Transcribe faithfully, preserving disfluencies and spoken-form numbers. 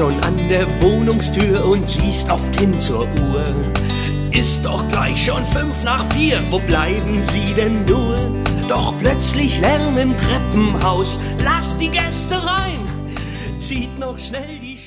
schon an der Wohnungstür und siehst oft hin zur Uhr. Ist doch gleich schon fünf nach vier, wo bleiben Sie denn nur? Doch plötzlich Lärm im Treppenhaus, lasst die Gäste rein, zieht noch schnell die